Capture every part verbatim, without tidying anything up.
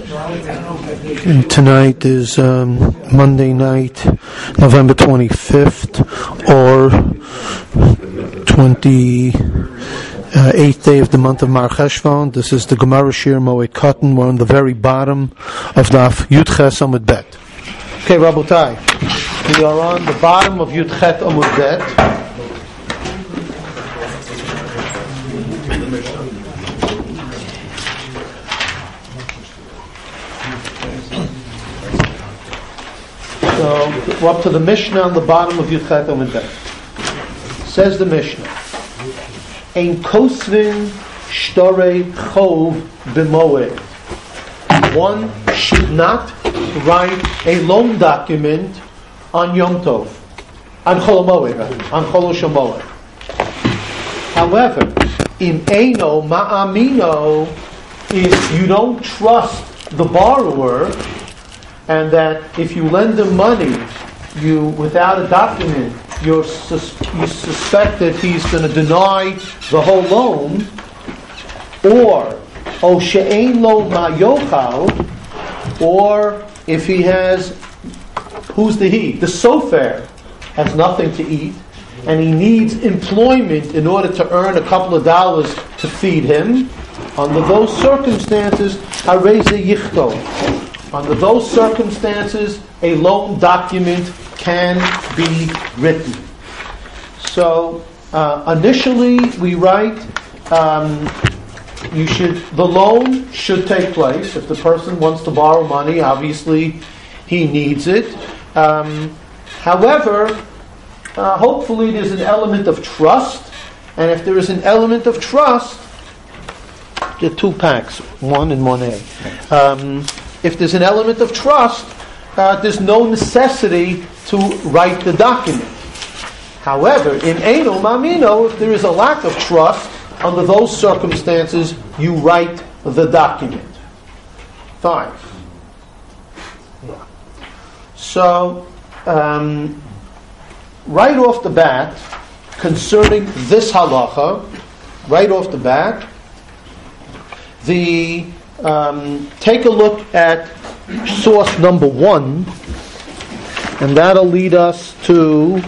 Okay, tonight is um, Monday night, November twenty-fifth, or twenty-eighth day of the month of Mar Cheshvan. This is the Gemara Shir Moed Katan. We're on the very bottom of Daf Yud Ches Amud Bet. Okay, Rabotai, we are on the bottom of Yud Chet Amud Bet. So we're up to the Mishnah on the bottom of Yud Chet Amud Bet. Says the Mishnah, Ein kosvin shtorei chov b'moed. One should not write a loan document on Yom Tov, on Chol Moed, on Chol Moed. However, im eino ma'amino, if you don't trust the borrower, and that if you lend him money, you without a document, you're sus- you suspect that he's going to deny the whole loan, or o she'ein lo ma'yochal, or if he has, who's the he? The sofer has nothing to eat, and he needs employment in order to earn a couple of dollars to feed him. Under those circumstances, harei ze yichto. Under those circumstances, a loan document can be written. So uh, initially, we write um, you should the loan should take place. If the person wants to borrow money, obviously he needs it. Um, however, uh, hopefully there's an element of trust, and if there is an element of trust, there are two packs, one and one A. Um, If there's an element of trust, uh, there's no necessity to write the document. However, in Eino Mamino, if there is a lack of trust, under those circumstances, you write the document. Five. So, um, right off the bat, concerning this halacha, right off the bat, the Um, take a look at source number one, and that'll lead us to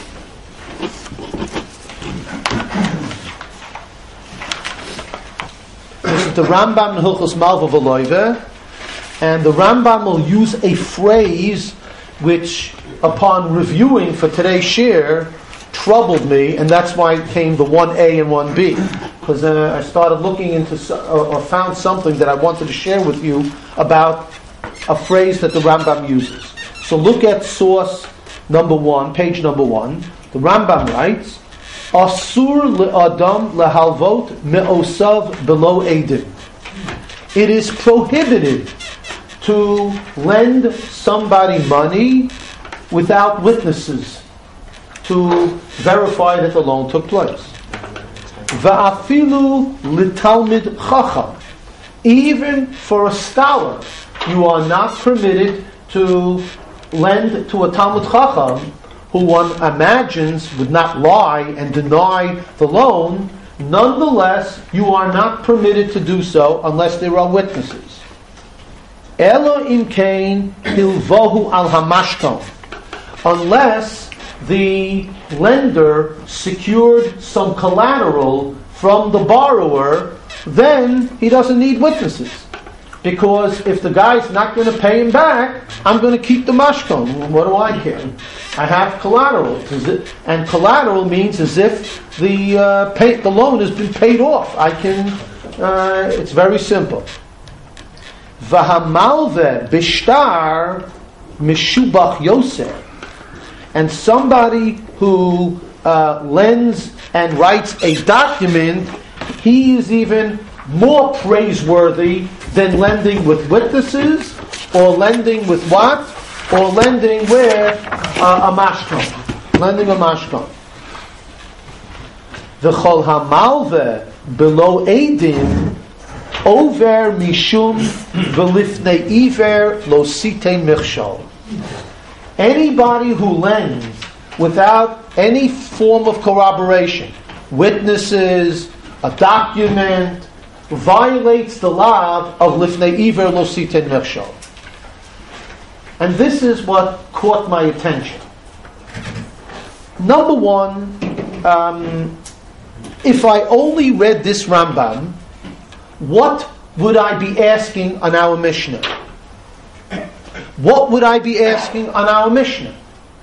this is the Rambam in Hilchos Malva V'Loive, and the Rambam will use a phrase which, upon reviewing for today's shir, troubled me, and that's why it came the one A and one B. Because then I started looking into, or found something that I wanted to share with you about a phrase that the Rambam uses. So look at source number one, page number one. The Rambam writes, Asur le'adam lehalvot me'osav below edim. It is prohibited to lend somebody money without witnesses to verify that the loan took place. Va'afilu litalmid chacham. Even for a scholar, you are not permitted to lend to a Talmud Chacham who one imagines would not lie and deny the loan. Nonetheless, you are not permitted to do so unless there are witnesses. Elo im kain hilvohu al hamashkon. Unless the lender secured some collateral from the borrower, then he doesn't need witnesses. Because if the guy's not going to pay him back, I'm going to keep the mashkon. What do I care? I have collateral. And collateral means as if the uh, pay, the loan has been paid off. I can, uh, it's very simple. Vahamalve bishtar mishubach yosef. And somebody who uh, lends and writes a document, he is even more praiseworthy than lending with witnesses, or lending with what? Or lending with uh, a mashkon. Lending a mashkon. The chol hamalve below edim over mishum velifnei iver lo site michshol. Anybody who lends without any form of corroboration, witnesses, a document, violates the law of Lifnei Iver Lo Siten Mechshol. And this is what caught my attention. Number one, um, if I only read this Rambam, what would I be asking on our Mishnah? What would I be asking on our Mishnah?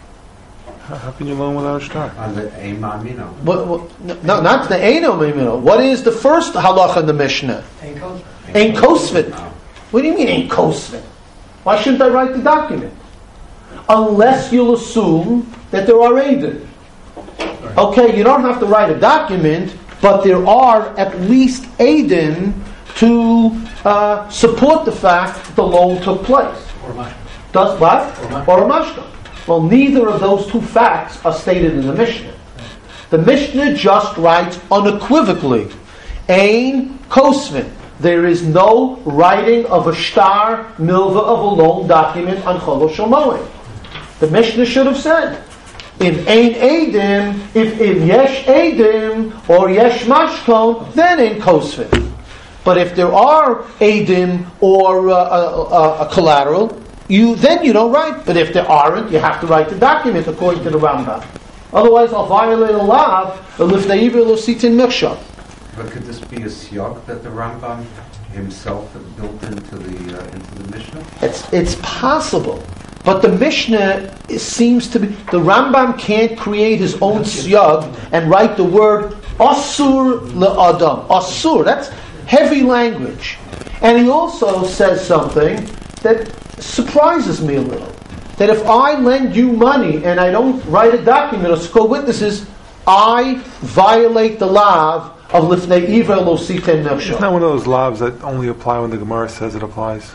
How can you learn without a star? On the Eimah Mino. What, what, no, not the Eino Mimino. What is the first halacha in the Mishnah? Ein Kosvin. What do you mean Ein Kosvin? Why shouldn't I write the document? Unless you'll assume that there are Eidim. Okay, you don't have to write a document, but there are at least Eidim to uh, support the fact that the loan took place. Or a Does what? Or a mashka. Well, neither of those two facts are stated in the Mishnah. The Mishnah just writes unequivocally, Ein Kosvin. There is no writing of a shtar milva of a loan document on Chol Shel Moed. The Mishnah should have said, in Ein Eidim, if in Yesh Eidim or Yesh Mashkon, then Ein Kosvin. But if there are Eidim or uh, a, a, a collateral, you then you don't write. But if there aren't, you have to write the document according to the Rambam. Otherwise, I'll violate a law of Lifnei Iver Lo Siten Mechshol. But could this be a siyag that the Rambam himself had built into the uh, into the Mishnah? It's it's possible, but the Mishnah is, seems to be the Rambam can't create his own siyag and write the word asur le'adam. Asur, that's heavy language, and he also says something that surprises me a little. That if I lend you money and I don't write a document or score witnesses, I violate the law of Lifnei Iver Lo Siten Mechshol. It's not one of those laws that only apply when the Gemara says it applies.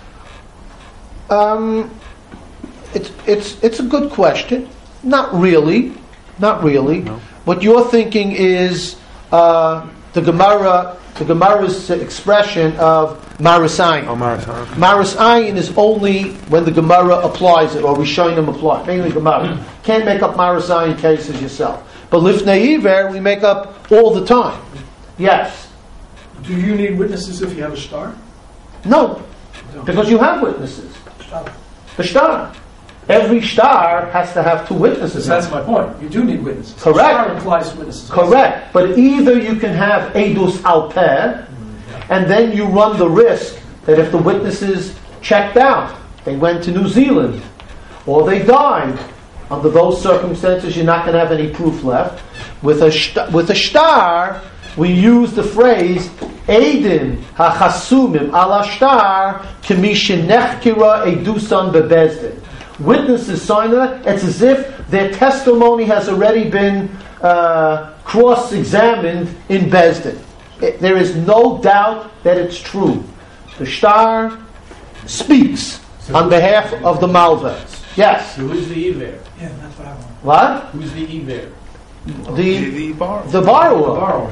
Um, it's it's it's a good question. Not really, not really. No. What you're thinking is uh, the Gemara, the Gemara's expression of Maris Ayin. Oh, Marathon. Maris Ayin is only when the Gemara applies it or Rishonim apply. Mainly Gemara. Can't make up Maris Ayin cases yourself. But Lifnei Iver we make up all the time. Yes. Do you need witnesses if you have a star? No, because you have witnesses. The shtar. Every shtar has to have two witnesses. That's my point. You do need witnesses. Correct. The star implies witnesses. Correct. But either you can have edus al peh, and then you run the risk that if the witnesses checked out, they went to New Zealand, or they died, under those circumstances you're not going to have any proof left. With a shtar, with a shtar, we use the phrase Eidim hachasumim ala shtar kemi shenechkira edusan bebezdin. Witnesses sign that. It's as if their testimony has already been uh, cross-examined in Bezdin. It, there is no doubt that it's true. The shtar speaks so on behalf of the Malvas. Yes. So who's the Iver? Yeah, that's what I want. What? Who's the Iver? The The borrower. the borrower. Borrower.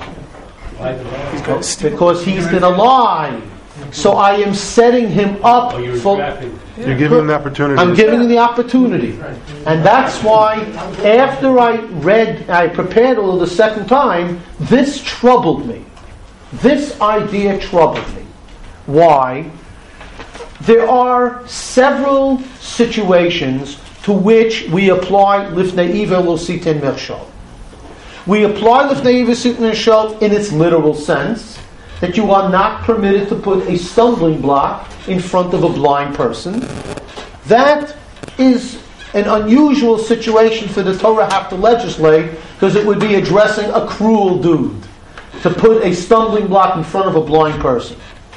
Why the borrower? Because he's going to lie. So I am setting him up Oh, you're for. drafting. You're giving him the opportunity. I'm giving him the opportunity. And that's why, after I read, I prepared a little the second time, this troubled me. This idea troubled me. Why? There are several situations to which we apply Lifnei Iver Lo Siten Mechshol. We apply Lifnei Iver Lo Siten Mechshol in its literal sense, that you are not permitted to put a stumbling block in front of a blind person. That is an unusual situation for the Torah have to legislate, because it would be addressing a cruel dude to put a stumbling block in front of a blind person.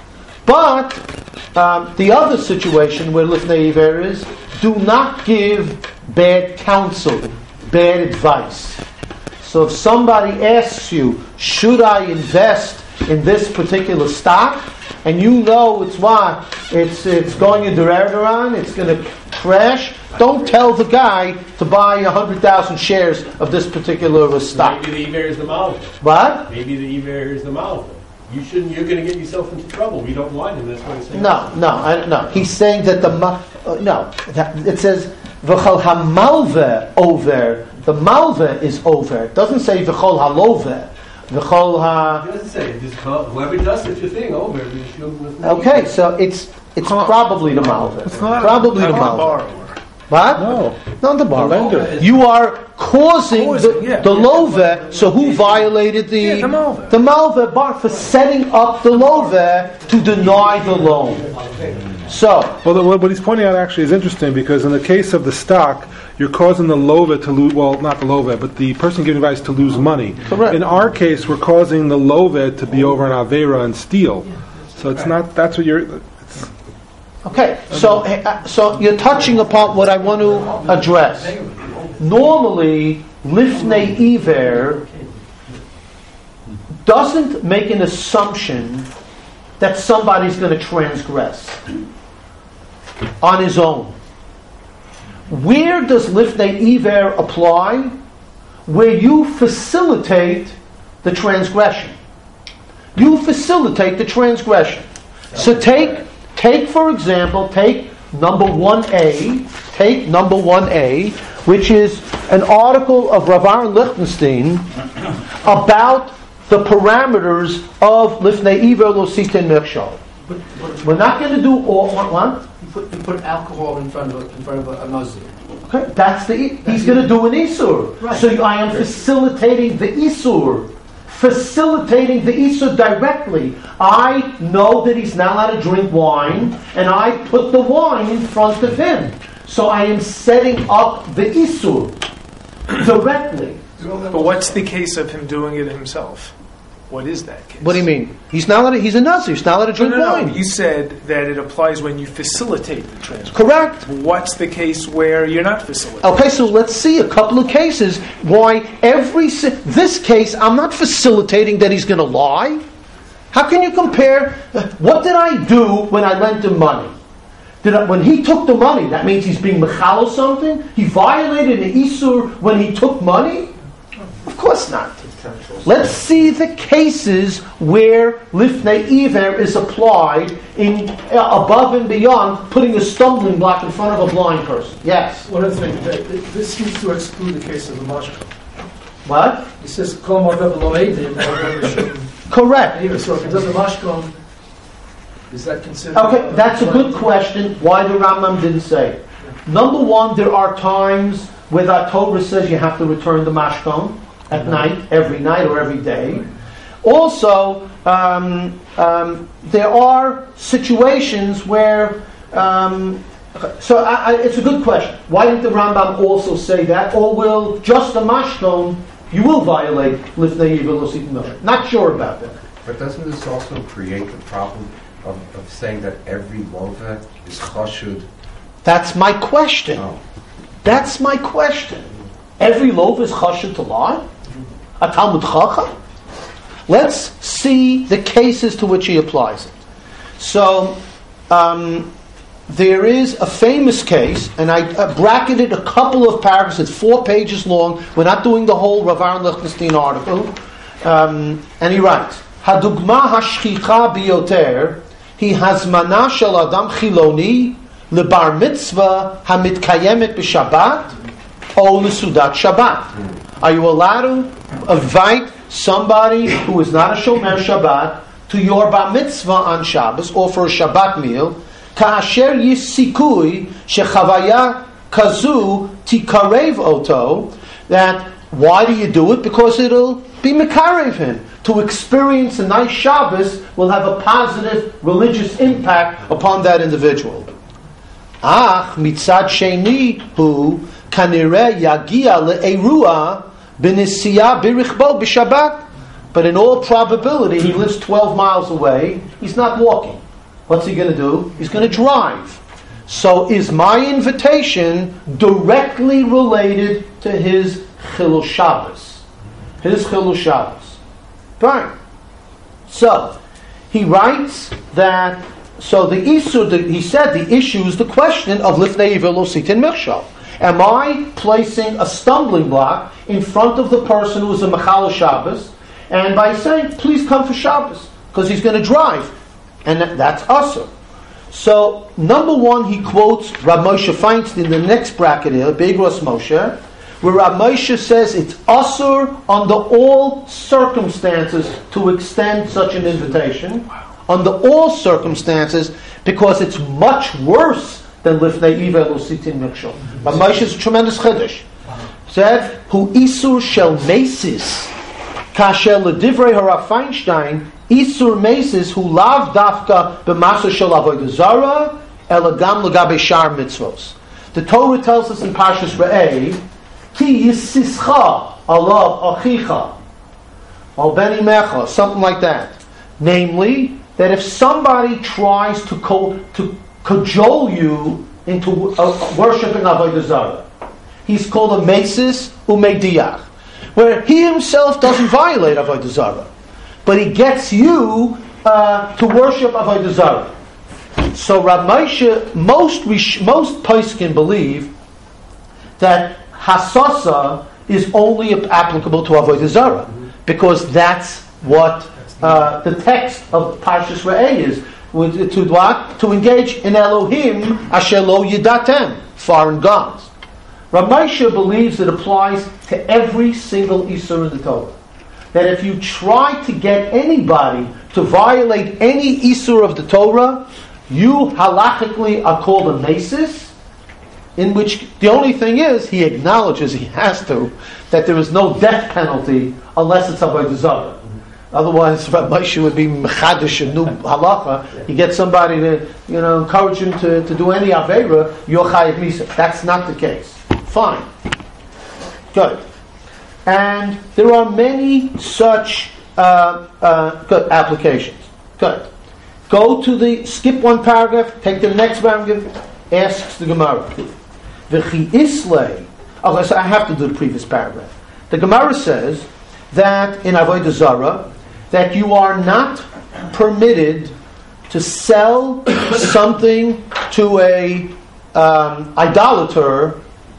But um, the other situation where Lifnei Iver is, do not give bad counsel, bad advice. So if somebody asks you, should I invest in this particular stock, and you know it's what? It's it's going in Dererderon, it's going to crash, don't tell the guy to buy one hundred thousand shares of this particular stock. Maybe the Iver is the Malva. What? Maybe the Iver is the Malva. You shouldn't. You're going to get yourself into trouble. We don't want him. That's what he's saying. No, no, I, no. He's saying that the ma- uh, no. That, it says v'chol hamalve over. The malve is over. It doesn't say v'chol halove. V'chol ha. It doesn't say, it just call, whoever does such a thing over, they should with me. Okay, so it's it's probably the malveh. It's not Probably the not malveh. borrower. What? No. Not the bar. lender. You are causing Causing, the, yeah. the love. So who violated the Yeah, the malveh. the malveh bar for setting up the love to deny the loan? So Well, the, what he's pointing out actually is interesting because in the case of the stock, you're causing the lova to lose. Well, not the lova, but the person giving advice to lose money. Correct. In our case, we're causing the lova to be over an avera and steal. So it's not. That's what you're. It's, okay, so uh, so you're touching upon what I want to address. Normally, lifnei iver doesn't make an assumption that somebody's going to transgress on his own. Where does lifnei iver apply? Where you facilitate the transgression. You facilitate the transgression. So take, take for example, take number one A, take number one A, which is an article of Rav Aaron Lichtenstein about the parameters of lifnei iver lo sitin mechshol. But, but We're not going to do all what, what? you put, you put alcohol in front of a, in front of a, a nazir. Okay, that's the he's going to do an isur. Right. So I am facilitating the isur, facilitating the isur directly. I know that he's not allowed to drink wine, and I put the wine in front of him. So I am setting up the isur directly. But what's the case of him doing it himself? What is that case? What do you mean? He's not allowed to, he's a nazir. He's not allowed to No, drink no, no. wine. You said that it applies when you facilitate the transfer. Correct. What's the case where you're not facilitating? Okay, so let's see a couple of cases why every si- this case I'm not facilitating that he's going to lie. How can you compare? What did I do when I lent him money? Did I, when he took the money, that means he's being mechal something? He violated the isur when he took money? Of course not. Let's see the cases where lifnei iver is applied in uh, above and beyond putting a stumbling block in front of a blind person. Yes. One other thing, that- that this seems to exclude the case of the mashka. What? It says, Kol marvev lo eidim, or Correct. whatever. So if it does a mashka, is that considered? Okay, that's a good question. Why the Rambam didn't say it. Number one, there are times where the Torah says you have to return the mashkon at night, every night or every day. Also, um, um, there are situations where. Um, so I, I, it's a good question. Why didn't the Rambam also say that? Or will just the mashkon you will violate lifnei iver lo sitin mechshol? Not sure about that. But doesn't this also create the problem of, of saying that every lova is chashud? That's my question. Oh. That's my question. Every loaf is chashud to lie? A Talmud Chacham? Let's see the cases to which he applies it. So, um, there is a famous case, and I uh, bracketed a couple of paragraphs. It's four pages long. We're not doing the whole Rav Aaron Lichtenstein article. Um, and he writes, Hadugma hashchicha biyoter hi hazmana shel adam chiloni lebar mitzvah hamitkayemet b'Shabbat o lesudat Shabbat. Are you allowed to invite somebody who is not a shomer Shabbat to your bar mitzvah on Shabbos or for a Shabbat meal? Ka'asher yisikui shechavaya kazu tikarev oto. That why do you do it? Because it'll be mekarev him. To experience a nice Shabbos will have a positive religious impact upon that individual. Ach mitzad sheni hu kanireh yagia le'erua b'nesiya b'richbo b'Shabbat. But in all probability, he lives twelve miles away. He's not walking. What's he going to do? He's going to drive. So is my invitation directly related to his Chilul Shabbos? His Chilul Shabbos. Fine. So, he writes that, so the issue, the, he said the issue is the question of Lifnei Iver Lo Sitin Mechshol. Am I placing a stumbling block in front of the person who is a Mechal Shabbos, and by saying, please come for Shabbos, because he's going to drive. And that, that's Asur. So, number one, he quotes Rav Moshe Feinstein in the next bracket here, Be'egros Moshe, where Rav Moshe says it's asur under all circumstances to extend such an invitation, under all circumstances, because it's much worse than lifnei iver lo sitin mikshol. Rav Moshe is a tremendous chiddush. Said, hu isur shel mesis, kasher ledivrei harav Feinstein, isur mesis hu lav dafka b'masa shel avodah zara, ela gam legabe shar mitzvos. The Torah tells us in Parshas Re'eh, ki yisischa alav achicha, al beni mecha, something like that. Namely, that if somebody tries to co- to cajole you into uh, worshiping avodah zara, he's called a mesis umediach, where he himself doesn't violate avodah zara, but he gets you uh, to worship avodah zara. So Rav Moshe, most most poskim believe that hasasa is only applicable to avodah zara, because that's what uh, the text of Parshas Re'eh is. To what? To engage in Elohim asher lo yidatem, foreign gods. Rav Moshe believes it applies to every single isur in the Torah. That if you try to get anybody to violate any isur of the Torah, you halachically are called a mesis, in which the only thing is, he acknowledges, he has to, that there is no death penalty unless it's avodah zara. Otherwise, Rav Moshe would be mechadish a new halacha. You get somebody to, you know, encourage him to, to do any aveira, you're chayiv misa. That's not the case. Fine. Good. And there are many such uh, uh, good applications. Good. Go to the, skip one paragraph, take to the next paragraph, asks the Gemara. V'chi islay. Oh, so I have to do the previous paragraph. The Gemara says that in Avodah Zarah, that you are not permitted to sell something to a um, idolater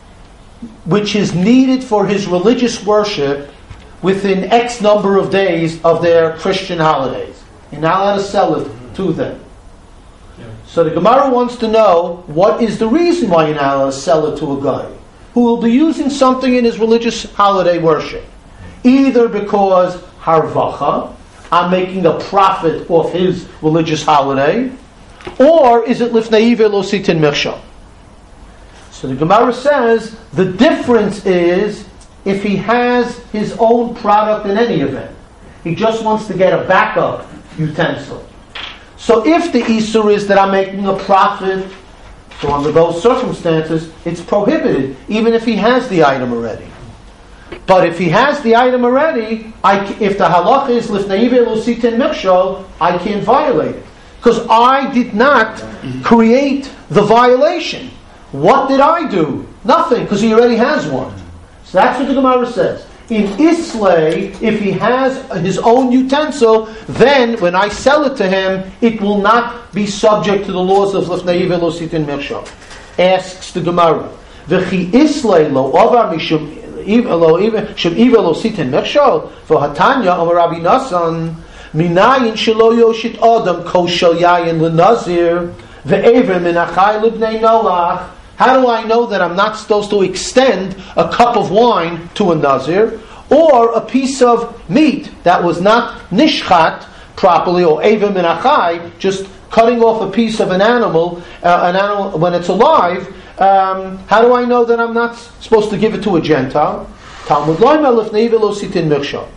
which is needed for his religious worship within X number of days of their Christian holidays. You're not allowed to sell it to them. Yeah. So the Gemara wants to know, what is the reason why you're not allowed to sell it to a guy who will be using something in his religious holiday worship? Either because harvacha, I'm making a profit off his religious holiday, or is it lifnei iver lo sitin mikshol? So the Gemara says the difference is if he has his own product in any event. He just wants to get a backup utensil. So if the Isur is that I'm making a profit, so under those circumstances, it's prohibited, even if he has the item already. But if he has the item already, I, if the halacha is lifnei iver lo sitin mikshol, I can't violate it. Because I did not create the violation. What did I do? Nothing, because he already has one. So that's what the Gemara says. In Islay, if he has his own utensil, then when I sell it to him, it will not be subject to the laws of Lifnei Iver Lo Sitin Mikshol. Asks the Gemara, V'chi Islay lo avar mishum shum Iver Lo Sitin Mikshol v'hatanya Amar Rabbi Nasan minayin shelo yoshit adam koshel yayin l'nazir ve'ever min achai l'bnei Noach. How do I know that I'm not supposed to extend a cup of wine to a Nazir, or a piece of meat that was not nishchat properly, or Eiva min achai, just cutting off a piece of an animal, uh, an animal when it's alive? Um, how do I know that I'm not supposed to give it to a Gentile? Talmud loyma lifnei iver lo sitin mikshol.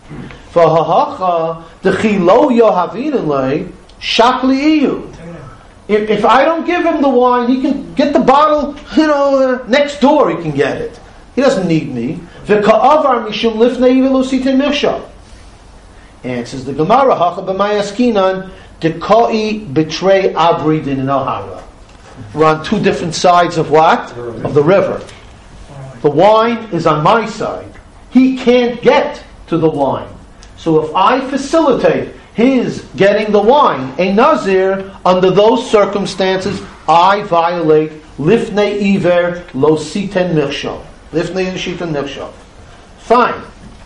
V'hahacha dechi lo yohavin lei shakli iyu. If, if I don't give him the wine, he can get the bottle, you know, uh, next door he can get it. He doesn't need me. V'ka'avar mishum lifnei iver lo sitin mikshol. Answers the Gemara, Hacha b'mayaskinan, dekoi betray abrid in Ohara. We're on two different sides of what? Of the river. The wine is on my side. He can't get to the wine. So if I facilitate his getting the wine, a Nazir, under those circumstances, I violate Lifnei Iver Lo Siten Mikshol. Lifnei Shiten Mikshol. Fine.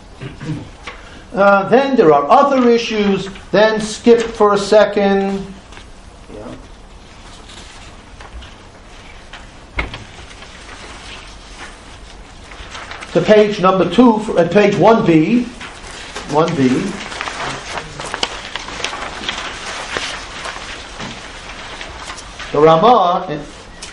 Uh, then there are other issues. Then skip for a second. Yeah. to page number two, at page one B. one B. The Ramah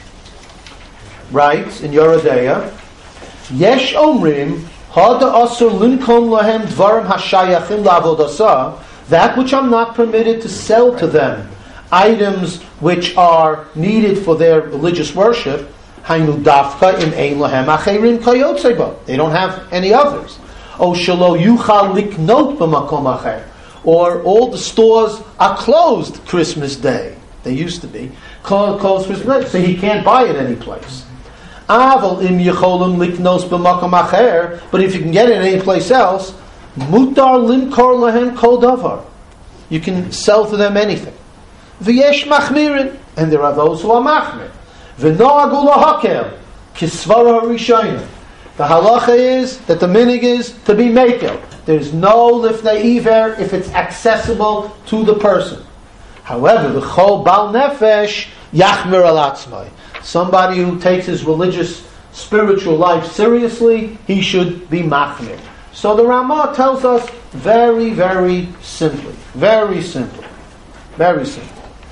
writes in Yoredeya, Yesh omrim hada asur linkon lahem dvarim hashayachim lavodasa, that which I'm not permitted to sell to them, items which are needed for their religious worship. Hainu dafka im ein lahem acherim kayotzeba. They don't have any others. O shelo yuchal liknot b'makom acher. Or all the stores are closed Christmas Day. They used to be closed Christmas Day, so he can't buy it any place. Aval im yecholim liknos b'makom acher. But if you can get it any place else, mutar limkor lahem kol davar. You can sell to them anything. V'yesh machmirin, and there are those who are machmir. V'noagu lahakel kisvara harishayim. The halacha is that the minig is to be makel. There's no lifnei iver if it's accessible to the person. However, the chol bal nefesh yachmir al atzmai. Somebody who takes his religious, spiritual life seriously, he should be machmir. So the Ramah tells us very, very simply, very simply, very simply.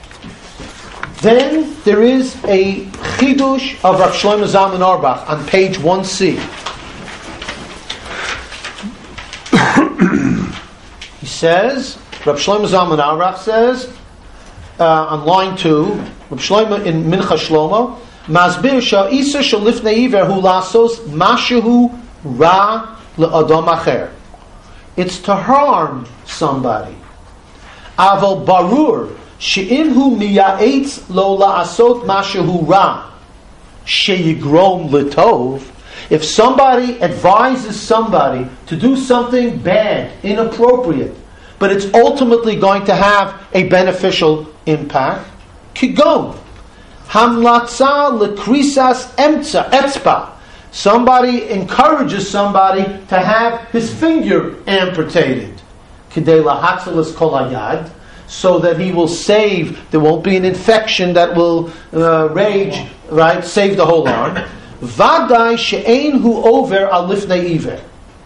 Then there is a chidush of Rav Shlomo Zalman Auerbach on page one C. He says, Rav Shlomo Zalman Auerbach says, uh, on line two, Rav Shlomo in Mincha Shlomo, Masbir sha'isa shalifnei iver hu lasos mashahu ra le'adam acher. It's to harm somebody. Aval barur she'inhu miya'etz lo la'asot mashahu ra she'yigrom l'tov. If somebody advises somebody to do something bad, inappropriate, but it's ultimately going to have a beneficial impact, kigon hamlatza lekrisas emtza etzba. Somebody encourages somebody to have his finger amputated, kidei lahatzalas kol hayad, so that he will save. There won't be an infection that will uh, rage. Right, save the whole arm. Vadai she'ein hu over al lifnei iver.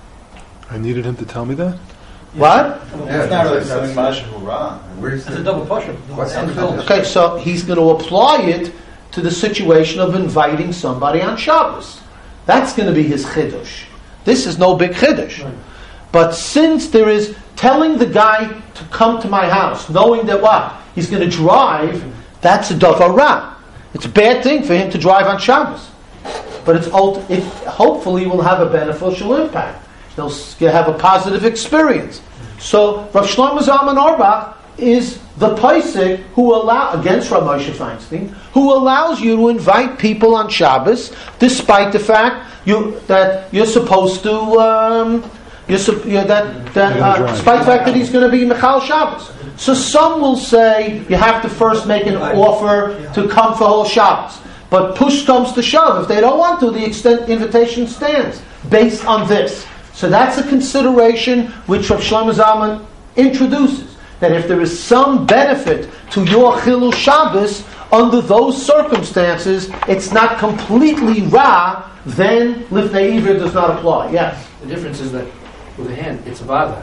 I needed him to tell me that? What? Yeah, It's not really that's- something Mashahu Ra. Where's It's a the, double portion. what's And the Phil. Okay, so he's going to apply it to the situation of inviting somebody on Shabbos. That's going to be his chiddush. This is no big chiddush. Right. But since there is telling the guy to come to my house, knowing that what? He's going to drive, that's a davar ra. It's a bad thing for him to drive on Shabbos. But it's ult- it hopefully will have a beneficial impact. He'll s- have a positive experience. So Rav Shlomo Zalman Auerbach is the paisik who allow against Rav Moshe Feinstein, who allows you to invite people on Shabbos, despite the fact you that you're supposed to um, you're, sup- you're that that uh, despite the fact that he's going to be Michal Shabbos. So some will say you have to first make an offer to come for whole Shabbos. But push comes to shove. If they don't want to, the extent invitation stands based on this. So that's a consideration which Rav Shlomo Zalman introduces. That if there is some benefit to your Chilul Shabbos, under those circumstances, it's not completely ra, then Lifnei Iver does not apply. Yes? The difference is that with a hand, it's a vadai.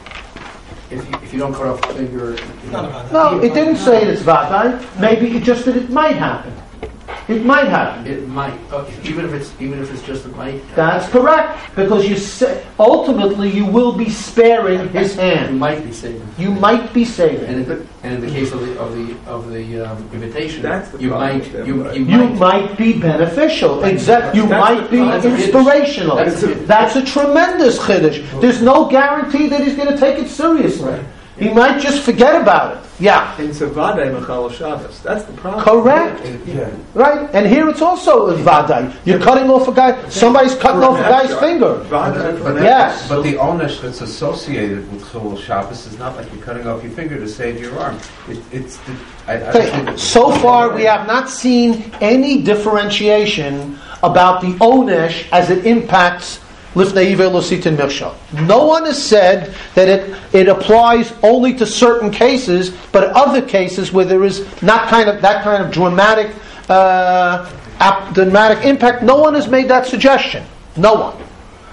If you, if you don't cut off the finger... You know, No, it didn't say it's vadai. Maybe it just that it might happen. It might happen. it might, okay, even if it's even if it's just a might. That's correct. Because you say, ultimately you will be sparing his You hand. might be saving. You might be saving. And in the, and in the case of the of the of the um, invitation, That's the you problem might with them, you, right? you, You might. might be beneficial. Exact. You That's might the be problem. That's a inspirational. That's a- That's a tremendous chiddush. There's no guarantee that he's going to take it seriously. He might just forget about it. Yeah. And it's a Vadai Machal Shabbos. That's the problem. Correct. yeah. Right? And here it's also a vadai. You're cutting off a guy, somebody's cutting off a guy's finger. Vadai. But, Yes. but the onesh that's associated with Chilul Shabbos is not like you're cutting off your finger to save your arm. It, it's the, I, I don't Okay, think- so far we have not seen any differentiation about the onesh as it impacts Lifnei Iver Lositin Mirshal. No one has said that it, it applies only to certain cases, but other cases where there is not kind of that kind of dramatic uh, ap- dramatic impact, no one has made that suggestion. No one.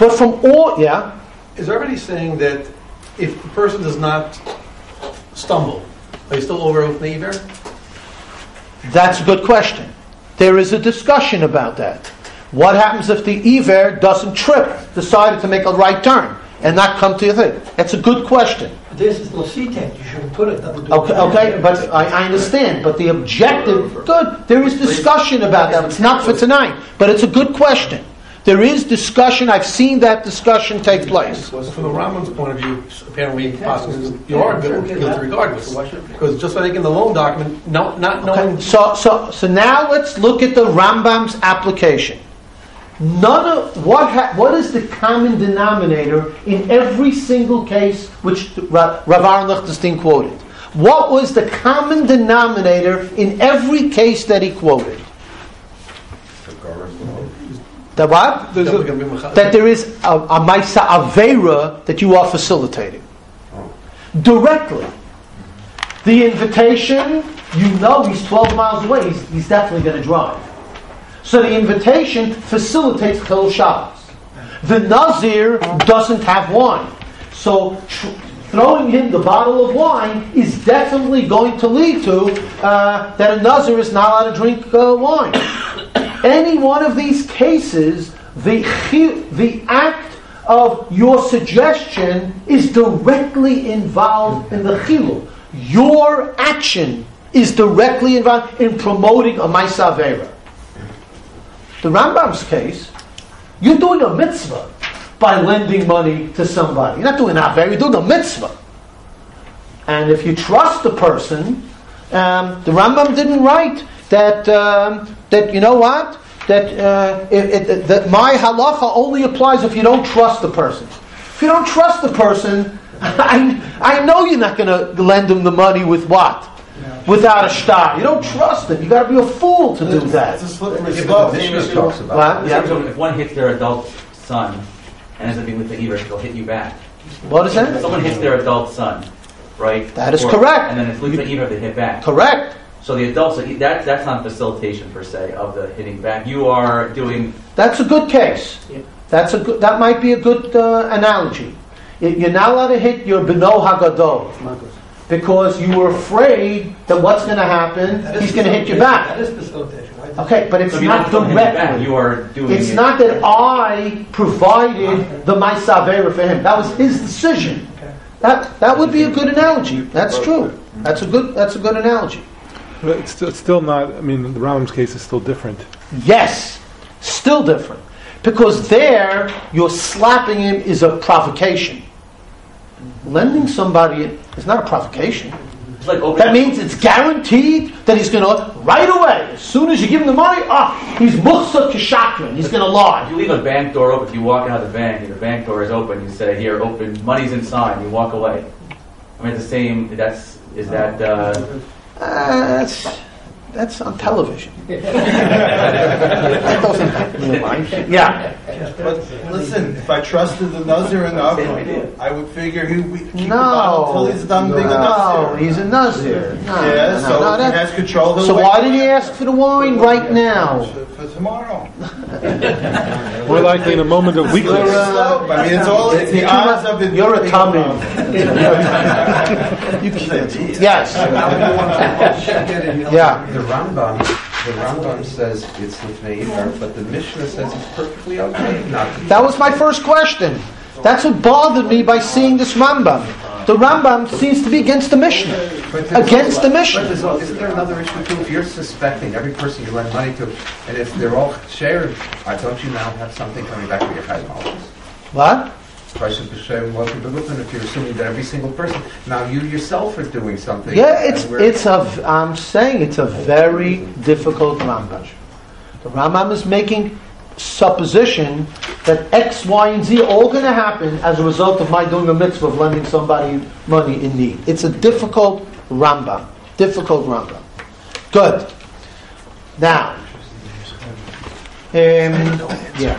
But from all, yeah, Is everybody saying that if the person does not stumble, are you still over with the Iver? that's a good question. There is a discussion about that. What happens if the Iver doesn't trip, decided to make a right turn, and not come to your thing? That's a good question. This is Lositek. You shouldn't put it. Okay, okay, but I, I understand. But the objective, good. There is discussion about that. It's not for tonight, but it's a good question. There is discussion. I've seen that discussion take place. From the Rambam's point of view, apparently possible you are guilty regardless. Because just like in the loan document, no, not knowing. Okay, so, so, so now let's look at the Rambam's application. None of what ha, what is the common denominator in every single case which Rav Aaron Lichtenstein quoted? What was the common denominator in every case that he quoted? That what? That there is a, a Maisa Avera that you are facilitating. Directly. The invitation, you know he's twelve miles away, he's, he's definitely going to drive. So the invitation facilitates Chilul Shabbos. The Nazir doesn't have wine. So tr- throwing him the bottle of wine is definitely going to lead to uh, that a Nazir is not allowed to drink uh, wine. Any one of these cases, the the act of your suggestion is directly involved in the Chilul. Your action is directly involved in promoting a Maisa Avera. The Rambam's case, you're doing a mitzvah by lending money to somebody. You're not doing an Avera, you're doing a mitzvah. And if you trust the person, um, the Rambam didn't write that, um, that you know what? That, uh, it, it, that my halacha only applies if you don't trust the person. If you don't trust the person, I, I know you're not going to lend him the money with what? Without a shtar. You don't trust him. You got to be a fool to do that. It's a slippery slope. Mishnah talks about What? Yeah. Yeah. If one hits their adult son and ends up being with the Iver, they'll hit you back. What is that? Someone hits their adult son, right? That is Or- correct. And then it's with the Iver, they hit back. Correct. So the adults, so that that's not facilitation per se of the hitting back. You are doing. That's a good case. That's a good. That might be a good uh, analogy. You're not allowed to hit your Beno Hagadol because you were afraid that what's going to happen, he's going to hit you back. That is facilitation, right? Okay, but it's So if you not don't hit back, directly. you are doing. It's it. not that I provided the Maisa Avera for him. That was his decision. That that would be a good analogy. That's true. That's a good. That's a good analogy. But it's, still- it's still not, I mean, the Rambam's case is still different. Yes, still different. Because there, you're slapping him is a provocation. Lending somebody is not a provocation. It's like opening That means it's guaranteed that he's going to, right away, as soon as you give him the money, ah, he's muhsa kishakran, he's going to If lie. you leave a bank door open, if you walk out of the bank and the bank door is open, you say, "Here, open, money's inside." You walk away. I mean, it's the same. That's is that. Uh, Uh, that's, that's on television. That doesn't happen in real life. Yeah. But listen, if I trusted the Nazir enough, I would figure he would keep the No. bottle until he's done being a No, Nazir. he's a Nazir. No, Yeah, no, so no, he that- has control. He'll So wait why till did he ask for the wine right now? For tomorrow. More likely in a moment of weakness. Slippery slope. I mean, it's all it's the odds of it. You're a being tummy. wrong. You can't. Yes. Yeah. The Rambam, the Rambam says it's Lifnei Iver, but the Mishnah says it's perfectly okay not to. That was my first question. That's what bothered me by seeing this Rambam. The Rambam seems to be against the Mishnah. But there's Against the But Mishnah. there's al- isn't there another issue too? If you're suspecting every person you lend money to, and if they're all shared, uh, don't you now have something coming back with your high knowledge? What? Prices b'shem what people look, and if you're assuming that every single person, now you yourself are doing something. Yeah, it's and we're- it's a. I'm saying it's a very difficult Rambam. The Rambam is making supposition that X, Y, and Z are all going to happen as a result of my doing a mitzvah of lending somebody money in need. It's a difficult Rambam. Difficult Rambam. Good. Now, um, yeah.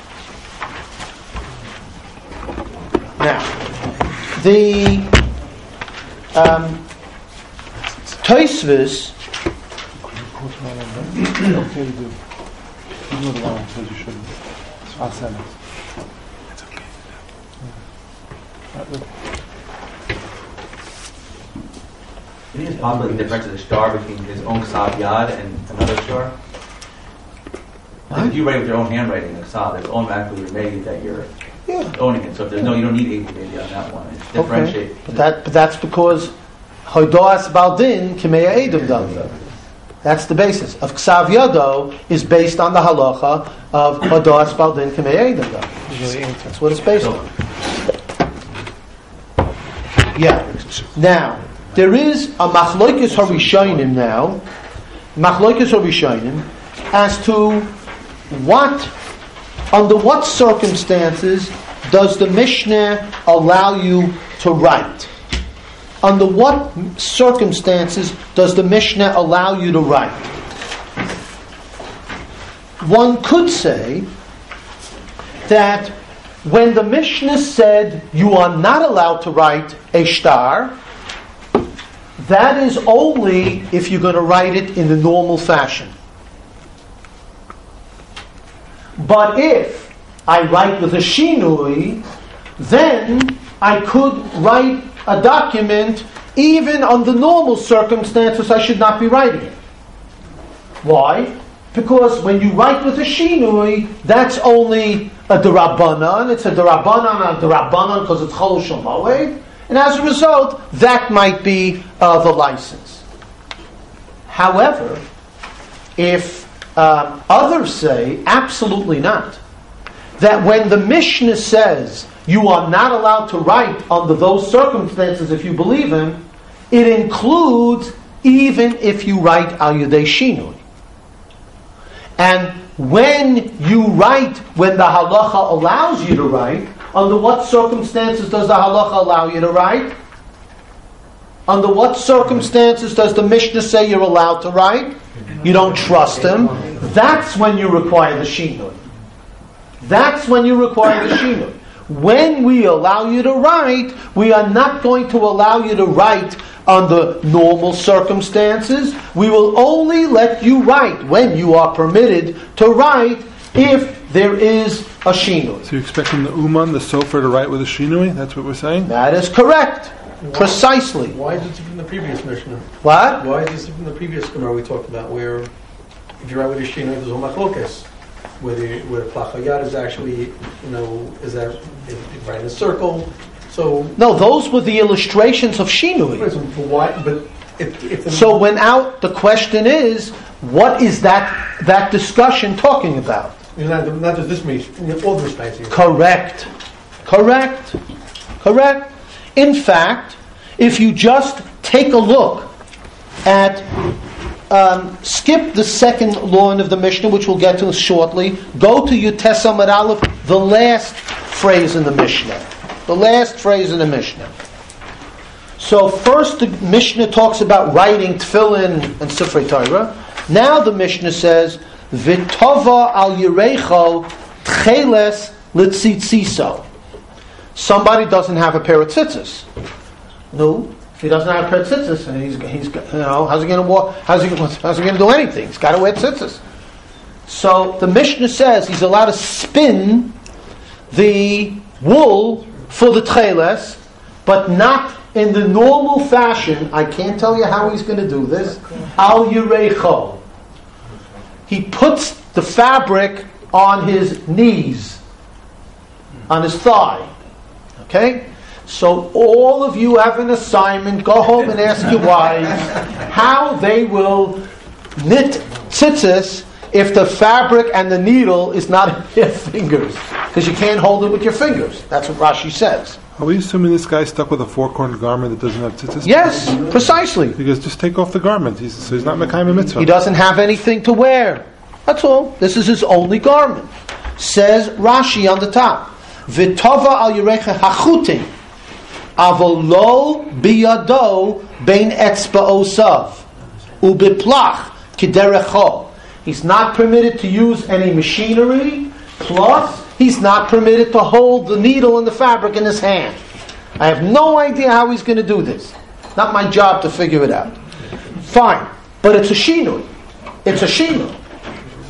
Now, the um, Tosfos. Okay to do. Even though the Rambam says you shouldn't. It's Asana. Do you think it's possible the difference of the star between his own ksav yad and another star? Like if you write with your own handwriting, a ksav, it's automatically made that you're Yeah. owning it. So if there's no, you don't need eighty maybe on that one. It's differentiate. Okay. But that, but that's because Hodoas Baldin Kimeya Edom Dali. That's the basis of Ksav Yado is based on the halacha of Hodoas Baldin Kimeya Edom Dali. That's what it's based on. Yeah. Now there is a Machlokes Harishonim now, Machlokes Harishonim, as to what, under what circumstances does the Mishnah allow you to write? Under what circumstances does the Mishnah allow you to write? One could say that when the Mishnah said you are not allowed to write a shtar, that is only if you're going to write it in the normal fashion. But if I write with a shinui, then I could write a document even under normal circumstances I should not be writing it. Why? Because when you write with a shinui, that's only a derabbanan. It's a derabbanan, a derabbanan because it's chol shel moed, and as a result, that might be uh, the license. However, if uh, others say absolutely not, that when the Mishnah says you are not allowed to write under those circumstances if you believe him, it includes even if you write al yedei shinui. And when you write, when the halacha allows you to write, under what circumstances does the halacha allow you to write? Under what circumstances does the Mishnah say you're allowed to write? You don't trust him. That's when you require the shinui. That's when you require the shinui. When we allow you to write, we are not going to allow you to write under normal circumstances. We will only let you write when you are permitted to write if there is a shinui. So you're expecting the uman, the sofer, to write with a shinui? That's what we're saying? That is correct. Why, Precisely. Why is it different from the previous Mishnah? What? Why is this different from the previous Gemara we talked about, where if you write with a shinui, there's a machlokes, where the where plachayat is actually, you know, is that if you write in a circle? So No, those were the illustrations of shinui. for why? But if, if the, So when out, the question is, what is that that discussion talking about? you know, not, not just this Mishnah, all the respects here. Correct. Correct. Correct. In fact, if you just take a look at, um, skip the second line of the Mishnah, which we'll get to shortly, go to Yutes Amud Aleph, the last phrase in the Mishnah. The last phrase in the Mishnah. So first the Mishnah talks about writing tefillin and Sifrei Torah. Now the Mishnah says, V'tova al yirecho tcheles litzitziso. Somebody doesn't have a pair of tzitzis. No, if he doesn't have a pair of tzitzis, and he's, he's, you know, how's he going to walk? How's he, how's he going to do anything? He's got to wear tzitzis. So the Mishnah says he's allowed to spin the wool for the tcheles, but not in the normal fashion. I can't tell you how he's going to do this. Al yirecho. He puts the fabric on his knees, on his thigh. Okay? So all of you have an assignment. Go home and ask your wives how they will knit tzitzis if the fabric and the needle is not in their fingers. Because you can't hold it with your fingers. That's what Rashi says. Are we assuming this guy's stuck with a four-cornered garment that doesn't have tzitzis? Yes, precisely. Because just take off the garment. He's, so he's not Mekayim a mitzvah. He doesn't have anything to wear. That's all. This is his only garment. Says Rashi on the top. V'tova al yirecha hachutin avolo biyado bein etzba'osav ubiplach kiderecho. He's not permitted to use any machinery, plus he's not permitted to hold the needle and the fabric in his hand. I have no idea how he's going to do this. Not my job to figure it out. Fine. But it's a shinui. It's a shinui.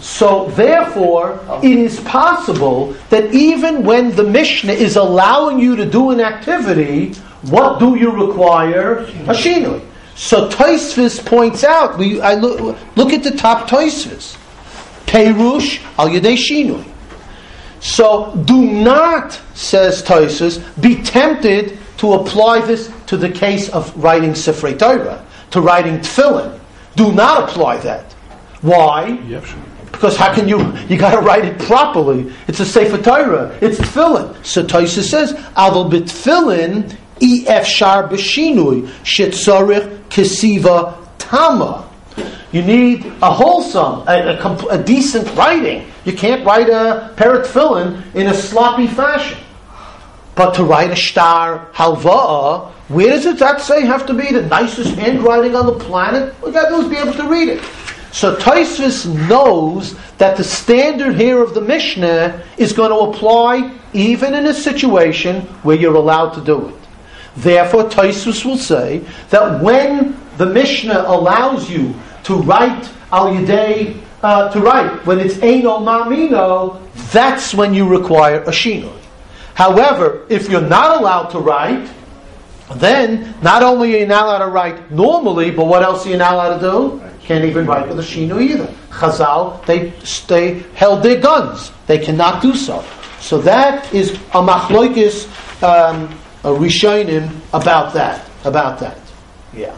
So therefore, it is possible that even when the Mishnah is allowing you to do an activity, what do you require? A shinui. So Tosfos points out, we, I look, look at the top Tosfos. Perush al yedei shinui. So do not, says Tosfos, be tempted to apply this to the case of writing Sifrei Torah, to writing Tefillin. Do not apply that. Why? Yep, sure. Because how can you, you got to write it properly. It's a Sefer Torah. It's Tefillin. So Tosfos says, Aval b'Tefillin I efshar b'shinui shetzorich kesiva tama. You need a wholesome, a, a, comp- a decent writing. You can't write a pair of tefillin in a sloppy fashion. But to write a star halva'ah, where does it that say have to be the nicest handwriting on the planet? All you got to do is be able to read it. So Tosfos knows that the standard here of the Mishnah is going to apply even in a situation where you're allowed to do it. Therefore, Tosfos will say that when the Mishnah allows you to write al yedei, uh, to write when it's eino ma'amino, that's when you require a shinui. However, if you're not allowed to write, then not only are you not allowed to write normally, but what else are you not allowed to do? Can't even write with a shinui either. Chazal, they they held their guns. They cannot do so. So that is a machloikis, um, a rishonim about that. About that. Yeah.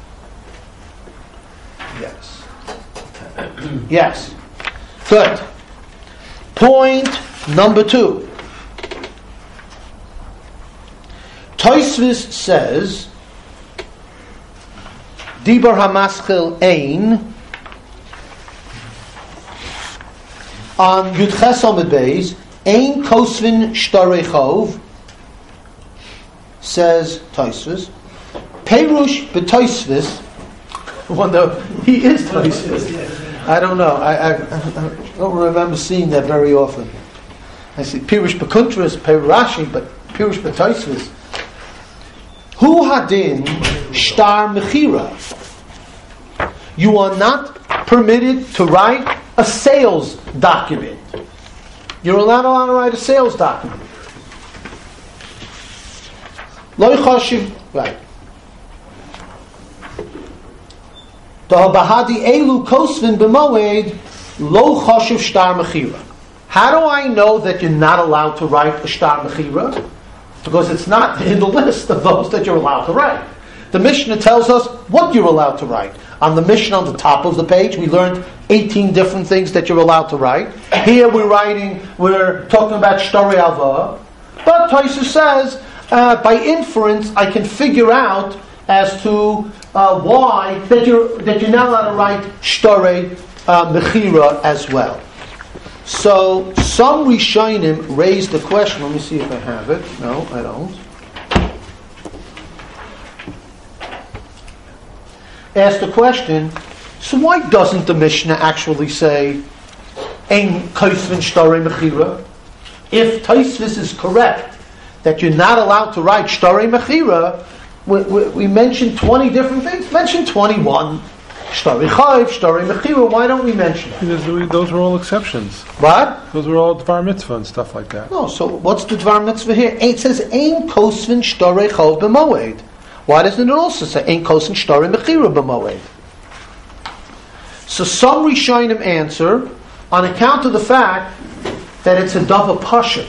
Yes. Yes. Good. Point number two. Tosfos says, Dibar Hamaschil Ein, on Yudches Amud Beis, Ein Kosvin Shtarei Chov, says Tosfos, Perush b'Tosfos, wonder, he is Tosfos. I don't know, I, I, I don't remember seeing that very often. I see Pirush b'Kuntras, Perush, but Pirush b'Tosfos. Hu hadin shtar mechira. You are not permitted to write a sales document. You're not allowed to write a sales document. Lo chashiv, right. Bahadi elu kosvin b'moed lo chashiv shtar mechira. How do I know that you're not allowed to write a shtar mechira? Because it's not in the list of those that you're allowed to write. The Mishnah tells us what you're allowed to write. On the Mishnah on the top of the page, we learned eighteen different things that you're allowed to write. Here we're writing, we're talking about Shtarei Alva. But Tosfos says, uh, by inference, I can figure out as to uh, why that you're that you're not allowed to write Shtarei uh, Mechira as well. So, some Rishonim raised the question, let me see if I have it. No, I don't. Asked the question, so why doesn't the Mishnah actually say, Ein Kosvin Shtarei Mechira? If Tosfos is correct, that you're not allowed to write Shtarei Mechira, we, we, we mentioned twenty different things, mention twenty-one. Shtarei Chayv, Shtarei Mechira, why don't we mention it? Because those were all exceptions. What? Those were all Dvar Mitzvah and stuff like that. No, so what's the Dvar Mitzvah here? It says, Ein Kosvin Shtarei Chayv b'moed. Why doesn't it also say, Ein Kosvin Shtarei Mechira b'moed? So some Rishonim answer, on account of the fact that it's a Dava Pashut.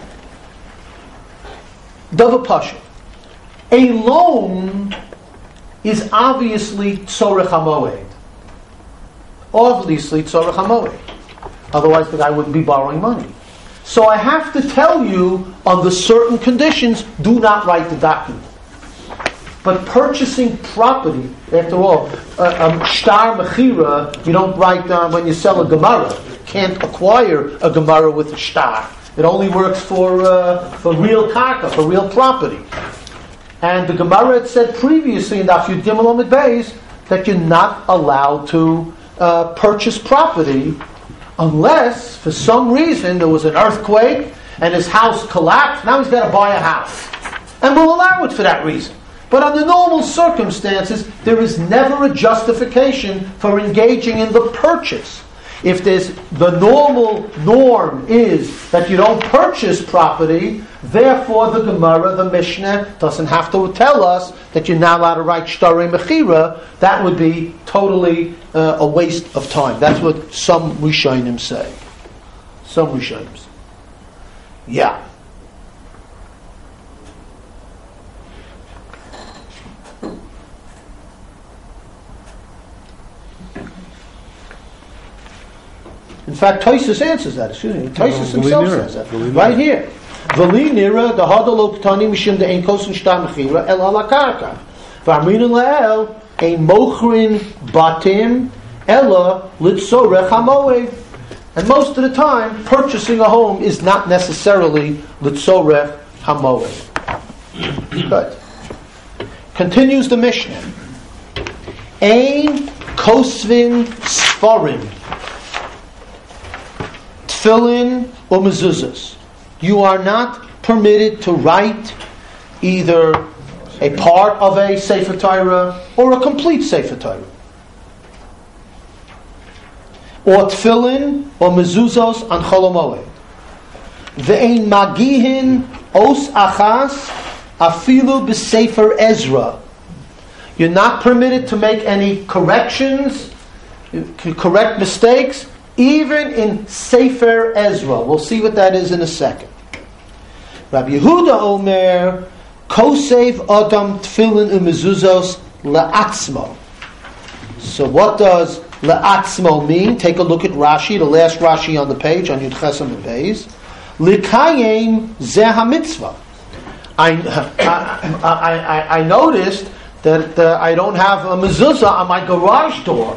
Dava Pashut. A loan is obviously tzorech hamoed. Obviously tzorech hamoed. Otherwise the guy wouldn't be borrowing money. So I have to tell you, under certain conditions, do not write the document. But purchasing property, after all, uh, um, shtar mechira, you don't write down when you sell a Gemara. You can't acquire a Gemara with a shtar. It only works for uh, for real karka, for real property. And the Gemara had said previously in Daf Yud Gimel Amud Beis that you're not allowed to uh, purchase property unless, for some reason, there was an earthquake and his house collapsed. Now he's got to buy a house. And we'll allow it for that reason. But under normal circumstances, there is never a justification for engaging in the purchase. If there's the normal norm is that you don't purchase property, therefore the Gemara, the Mishnah, doesn't have to tell us that you're not allowed to write Shtarei Mechira. That would be totally uh, a waste of time. That's what some Rishonim say. Some Rishonim say. Yeah. In fact, Tosfos answers that. Excuse me. Tosfos himself says that right here. V'li nira the hadol oktani mishim de ein kosin shtar mechira el ala karka. V'amrinu la'el ein mochrin batim ela litzorech hamoed. And most of the time, purchasing a home is not necessarily litzorech hamoed. Good. Continues the Mishnah. Ein kosvin sfarim. Tefillin or mezuzahs. You are not permitted to write either a part of a Sefer Torah or a complete Sefer Torah. Or tefillin or mezuzos on Chol Hamoed. Ve'ein magihin os achas afilu b'Sefer Ezra. You're not permitted to make any corrections, correct mistakes, even in Sefer Ezra. We'll see what that is in a second. Rabbi Yehuda Omer, Kosev Adam Tefillin Umezuzos La'atzmo. So what does La'atzmo mean? Take a look at Rashi, the last Rashi on the page, on Yud Ches Amud Beis. Likayim Zeh HaMitzvah. I, I, I, I noticed that uh, I don't have a mezuzah on my garage door.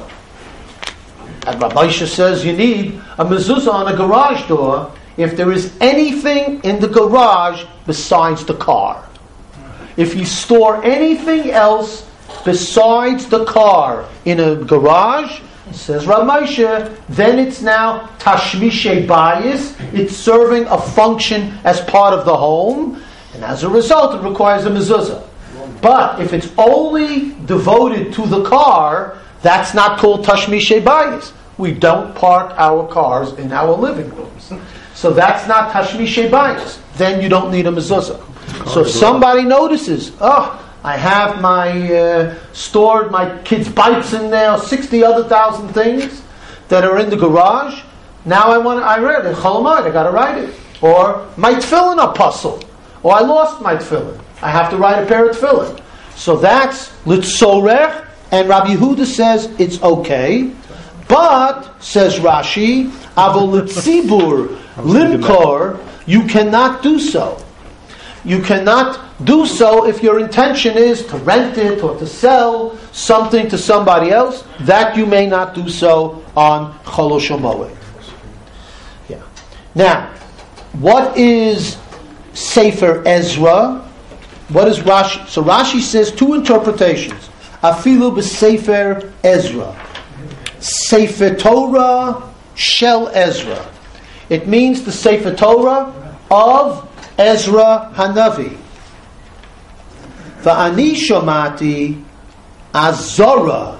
And Rabbi Isha says you need a mezuzah on a garage door if there is anything in the garage besides the car. If you store anything else besides the car in a garage, says Rabbi Isha, then it's now tashmishe bayis. It's serving a function as part of the home, and as a result, it requires a mezuzah. But if it's only devoted to the car, that's not called tashmishe bayis. We don't park our cars in our living rooms. So that's not tashmishe bayis. Then you don't need a mezuzah. So if somebody notices, oh, I have my uh, stored my kids' bikes in there, sixty other thousand things that are in the garage. Now I want I read it, Chol Hamoed, I got to write it. Or my tefillin are puzzled. Or I lost my tefillin. I have to write a pair of tefillin. So that's litzorech, and Rabbi Yehuda says it's okay. But, says Rashi, avol litzibur limkor, you cannot do so. You cannot do so if your intention is to rent it or to sell something to somebody else. That you may not do so on Chol Hamoed. Yeah. Now, what is Sefer Ezra? What is Rashi? So Rashi says two interpretations. Afilu b'Sefer Ezra. Sefer Torah Shel Ezra. It means the Sefer Torah of Ezra Hanavi. Va'ani shomati azora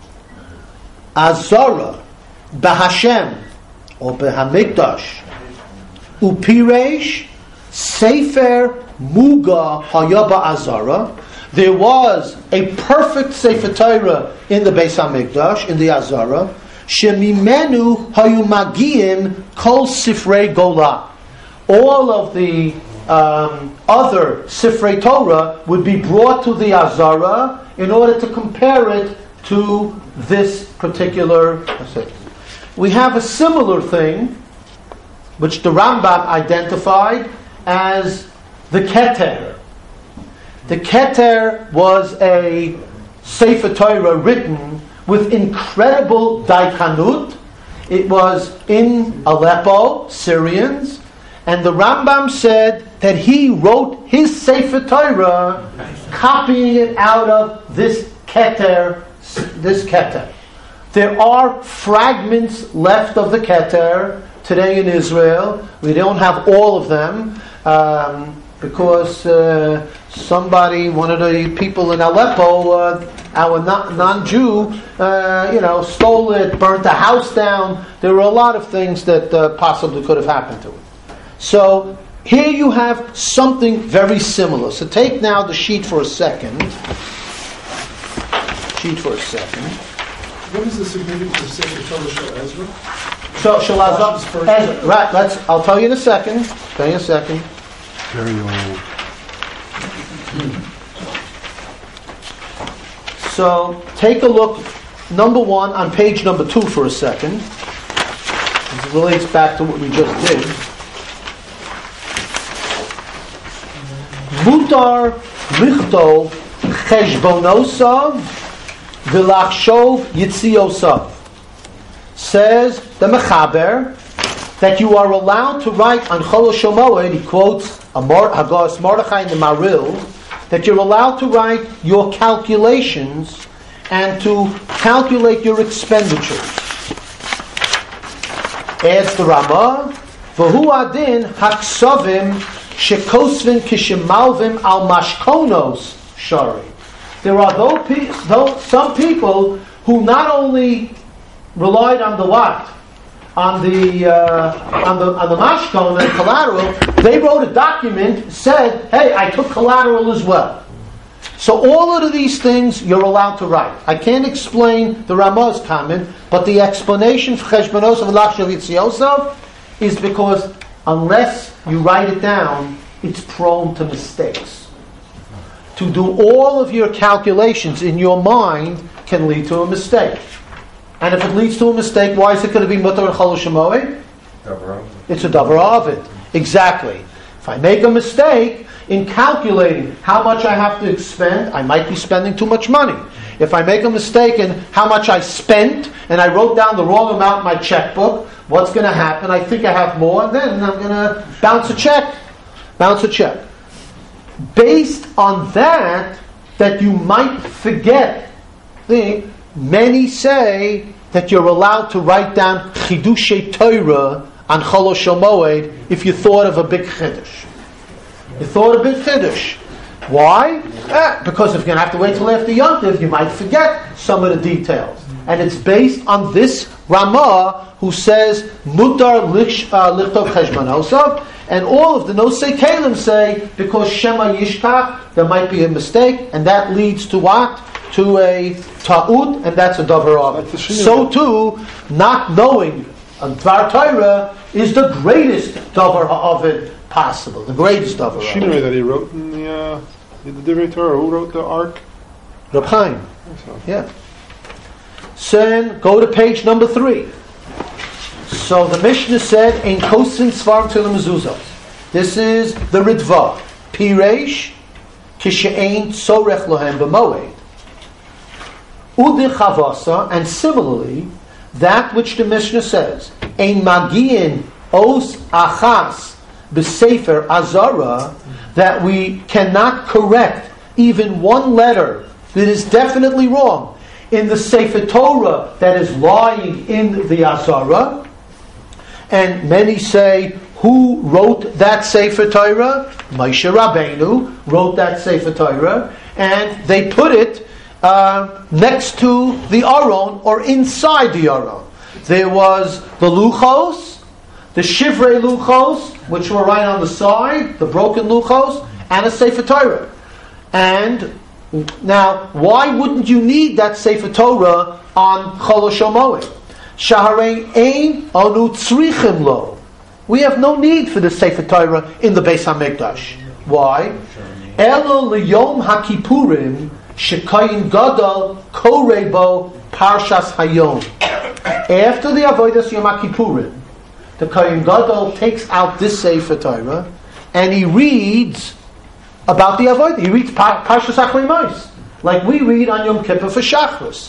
azora b'Hashem or b'Hamikdash upiresh Sefer Muga Hayaba Azara. There was a perfect Sefer Torah in the Beis HaMikdash, in the Azara. Shemimenu Hayu Magiyim Kol Sifrei Gola. All of the um, other Sifrei Torah would be brought to the Azara in order to compare it to this particular. We have a similar thing, which the Rambam identified as the Keter. The Keter was a Sefer Torah written with incredible daikanut. It was in Aleppo, Syrians, and the Rambam said that he wrote his Sefer Torah copying it out of this Keter, this Keter. There are fragments left of the Keter today in Israel. We don't have all of them um, because uh, somebody, one of the people in Aleppo, uh, our non- non-Jew, uh, you know, stole it, burnt the house down. There were a lot of things that uh, possibly could have happened to it. So here you have something very similar. So take now the sheet for a second. Sheet for a second. What is the significance of Sefer Torah Shel Ezra? So Shel Ezra, Ezra, right? Let's. I'll tell you in a second. Tell you in a second. Very old. So take a look, number one, on page number two for a second. It relates back to what we just did. Mutar lichtov cheshbonosav v'lachshov yitziosav. Says the Mechaber that you are allowed to write on Chol HaShomoed, he quotes Amor Hagos Mordechai in the Maril, that you're allowed to write your calculations and to calculate your expenditures. Adds the Ramah, V'hu adin haksavim shekosvin kishemalvim al mashkonos shari. There are those, pe- those some people who not only relied on the what? On the uh, on the on the mashkon and collateral, they wrote a document, said, hey, I took collateral as well. So all of these things you're allowed to write. I can't explain the Ramah's comment, but the explanation for Cheshbonos of Lakshav Yitziosav is because unless you write it down, it's prone to mistakes. To do all of your calculations in your mind can lead to a mistake. And if it leads to a mistake, why is it going to be mutar chol shemoed? It's a davar avid. Exactly. If I make a mistake in calculating how much I have to expend, I might be spending too much money. If I make a mistake in how much I spent, and I wrote down the wrong amount in my checkbook, what's going to happen? I think I have more, then I'm going to bounce a check. Bounce a check. Based on that, that you might forget the many say that you're allowed to write down Chidushay Torah on Chol HaShomoed if you thought of a big Chiddush. You thought of a big Chiddush. Why? Eh, because if you're going to have to wait till after Yom Tov, you might forget some of the details. And it's based on this Ramah who says Mutar Lichtov Cheshbonosav, and all of the Nosei Kalim say because Shema Yishkach, there might be a mistake, and that leads to what? To a ta'ud, and that's a davar avid. So too, not knowing a Dvar Torah is the greatest davar avid possible. The greatest davar avid. Shinoi that he wrote in the uh, in the Divrei Torah. Who wrote the Ark? Reb Chaim. Yeah. So then go to page number three. So the Mishnah said, "Ein kosin svarim tefillah mezuzos." This is the Ritva. Pireish kishe'ein tzorech lohem b'moed. Udi chavasa, and similarly, that which the Mishnah says, ein magiin os achas b'sefer azara, that we cannot correct even one letter that is definitely wrong in the Sefer Torah that is lying in the azara. And many say, who wrote that Sefer Torah? Moshe Rabbeinu wrote that Sefer Torah, and they put it Uh, next to the Aron or inside the Aron. There was the Luchos, the Shivrei Luchos, which were right on the side, the broken Luchos, and a Sefer Torah. And now, why wouldn't you need that Sefer Torah on Chol HaShomoed? Shaharei ein anu tzrichim lo. We have no need for the Sefer Torah in the Beis HaMikdash. Why? Elo liyom haKippurim Shekayin Gadol Korebo Parshas Hayom. After the Avodas Yom HaKippurim, the Kohen Gadol takes out this Sefer Torah and he reads about the Avodah. He reads Parshas Achrei Mos, like we read on Yom Kippur for Shachris.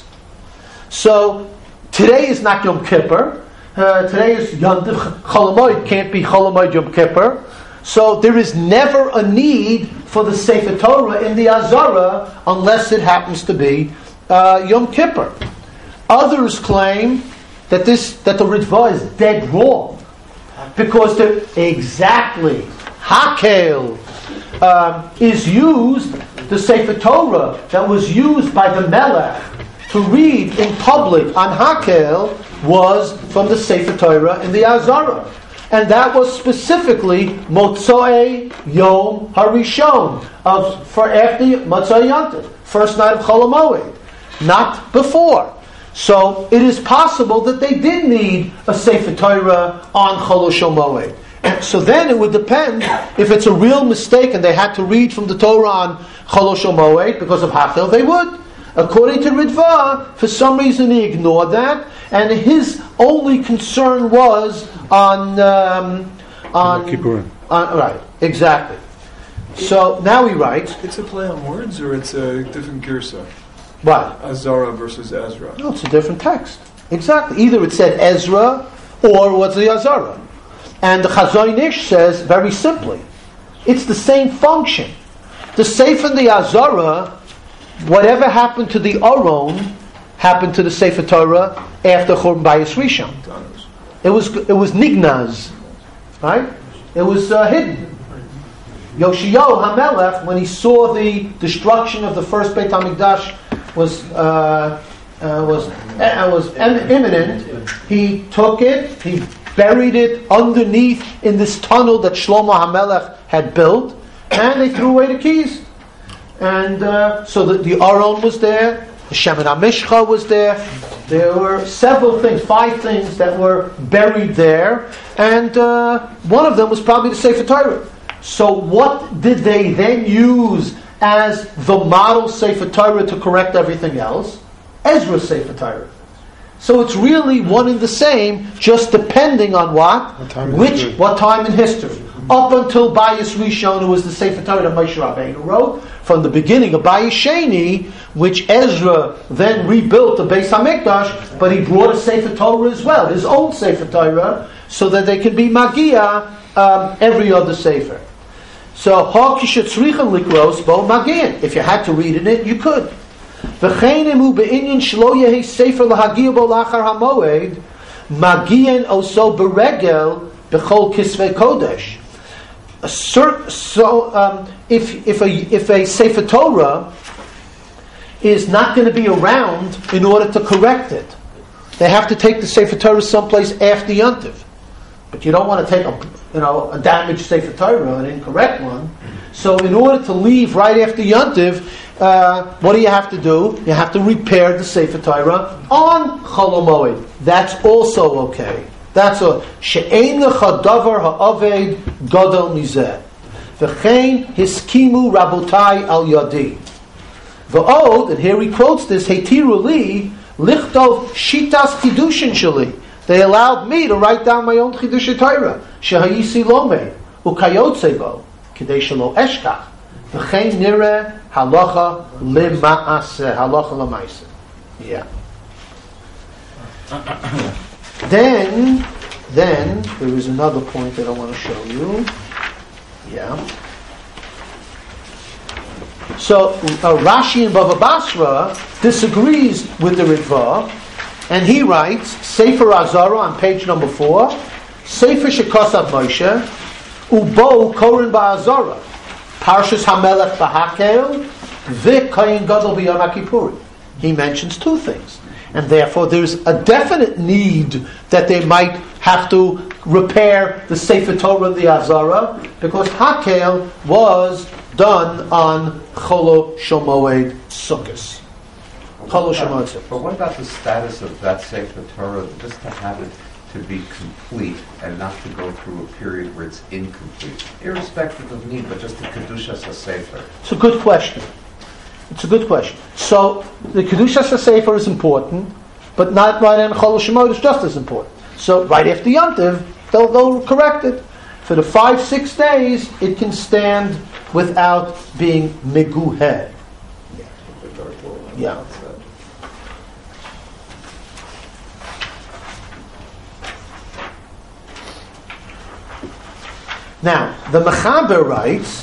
So today is not Yom Kippur. Uh, today is Yom Tov. Chol HaMoed can't be Chol HaMoed Yom Kippur. So there is never a need for the Sefer Torah in the Azara unless it happens to be uh, Yom Kippur. Others claim that this that the Ritva is dead wrong because they're exactly Hakel um, is used, the Sefer Torah that was used by the Melech to read in public on Hakel was from the Sefer Torah in the Azara. And that was specifically Motzei Yom Harishon, of for after Motzei Yantiv, first night of Chol HaMoed, not before. So it is possible that they did need a Sefer Torah on Chol HaMoed. So then it would depend if it's a real mistake and they had to read from the Torah on Chol HaMoed because of Hakel, they would. According to Ritva, for some reason he ignored that, and his only concern was on um, on, Kippurim. on right, exactly. So now he writes, It's a play on words, or it's a different girsa? what? Azara versus Ezra. No, it's a different text. Exactly. Either it said Ezra or what's the Azara. And the Chazon Ish says very simply, it's the same function. The Sefer and the Azara, whatever happened to the Aron, happened to the Sefer Torah after Churban Bayis Rishon. It was it was nignaz, right? It was uh, hidden. Yoshiyahu HaMelech, when he saw the destruction of the first Beit HaMikdash was uh, uh, was uh, was em- imminent, he took it, he buried it underneath in this tunnel that Shlomo HaMelech had built, and they threw away the keys. And uh, so the, the Aron was there, the Shemin HaMishcha was there. There were several things, five things that were buried there, and uh, one of them was probably the Sefer Torah. So what did they then use as the model Sefer Torah to correct everything else? Ezra's Sefer Torah. So it's really one and the same, just depending on what, What time in which, history. what time in history. Up until Bayis Rishon, who was the Sefer Torah that Moshe Rabbeinu wrote, from the beginning of Bayis Sheni, which Ezra then rebuilt the Beis Hamikdash, but he brought a Sefer Torah as well, his own Sefer Torah, so that they could be Magia um, every other Sefer. So, Ha kishetzrichen likros bo Magian. If you had to read in it, you could. V'cheinem hu be'inyan shlo yehi Sefer lahagia bo lachar hamoed, Magian oso beregel b'chol kisvei kodesh. A cert, so um, if if a if a Sefer Torah is not going to be around in order to correct it, they have to take the Sefer Torah someplace after Yontiv. But you don't want to take a you know a damaged Sefer Torah, an incorrect one. So in order to leave right after Yontiv, uh, what do you have to do? You have to repair the Sefer Torah on Chol HaMoed. That's also okay. That's a she'ein lecha davar ha'aved gadol mizeh. V'chein hiskimu rabotai al yadi. V'od, and here he quotes this, heitiru li lichtov shitas chidushin sheli. They allowed me to write down my own chidushin Torah. Shehayisi lomei ukayotze bo kidei shelo eshkach. V'chein nire halacha lema'aseh halacha lemaaseh. Yeah. Then, then there is another point that I want to show you. Yeah. So uh, Rashi in Bava Basra disagrees with the Ritva, and he writes Sefer Azara on page number four, Sefer Shekosav Moshe, Ubo Korin Ba'azara, Parshas Hamelech B'Hakel, V'Koyin Gadol B'Yom HaKippurim. He mentions two things. And therefore there's a definite need that they might have to repair the Sefer Torah and the Azara, because Hakel was done on Chol HaMoed Sukkos. Chol HaMoed Sukkos. But what about the status of that Sefer Torah, just to have it to be complete and not to go through a period where it's incomplete, irrespective of need, but just the Kedushas HaSefer? It's a good question. It's a good question. So the Kedushas HaSefer is important, but not right in Chol HaMoed is just as important. So right after Yontiv, they'll, they'll correct it. For the five, six days, it can stand without being meguhed. Yeah. Now, the Mechaber writes,